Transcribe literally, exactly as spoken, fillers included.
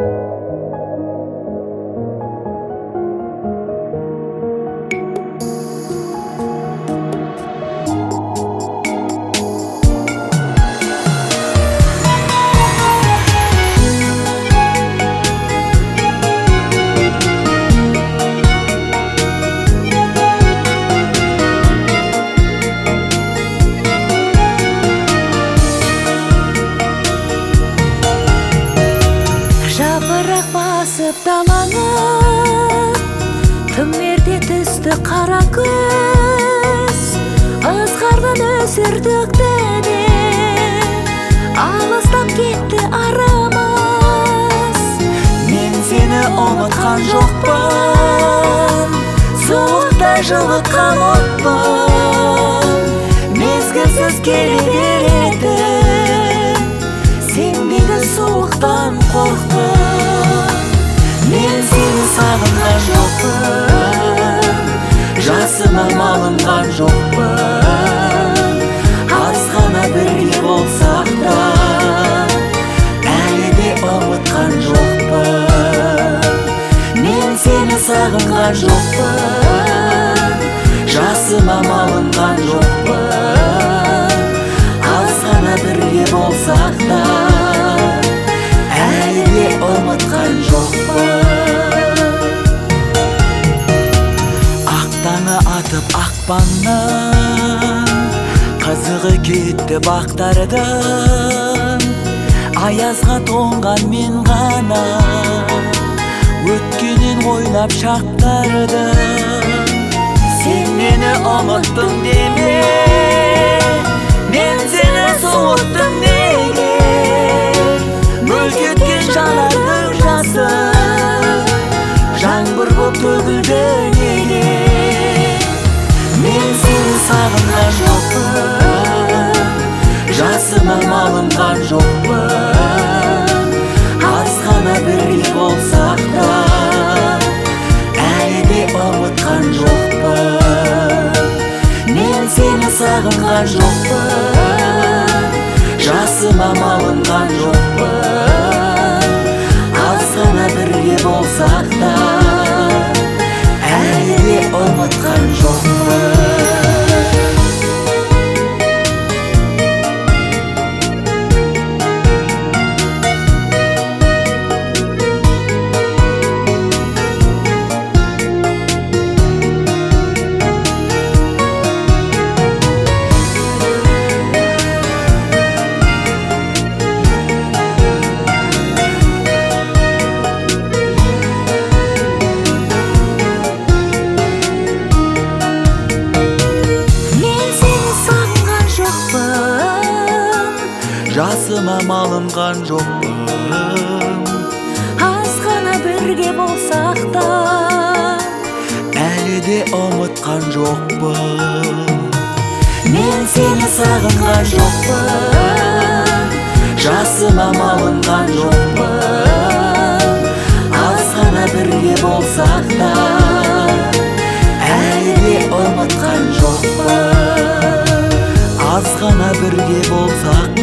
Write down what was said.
Жапырақ басып даланы, тым ерте түсті қара күз. Ызғардан өсірдік дәне, алыстап кетті арамыз. Мен сені ұмытқан жоқпын, суықта жылытқан отпын. Мезгілсіз келе беретін, сенбеді суықтан қорқып. Мен сені сағынған жоқпын, жасыма малынған жоқпын. Аз ғана бірге болсақ та, әлі де ұмытқан жоқпын. Мен сені сағынған жоқпын, жасыма малынған жоқпын. Аз ғана бірге болсақ та, әлі де ұмытқан жоқпын. Ақтаңы атып ақпанның, қызығы кетті бақтардың. Аязға тоңған мен ғана, өткенін ойлап шақтардың. Сен мені ұмыттың деме, мен сені суыттым неге. Мүлк еткен жанардың жасы, жаңбыр боп төгілді неге. Мен сені сағынған жоқпын, жасыма малынған жоқпын. Аз ғана бірге болсақ та, әлі де ұмытқан жоқпын. Мен сені сағынған жоқпын, жасыма малынған жоқпын. Аз ғана бірге болсақ та, әлі де ұмытқан жоқпын. Жасыма малынған жоқпын, Аз ғана бірге болсақ та, әлі де ұмытқан жоқпын. мен сені сағынған жоқпын, Жасыма малынған жоқпын. Аз ғана бірге болсақ та, әлі де ұмытқан жоқпын. Аз ғана бірге болсақ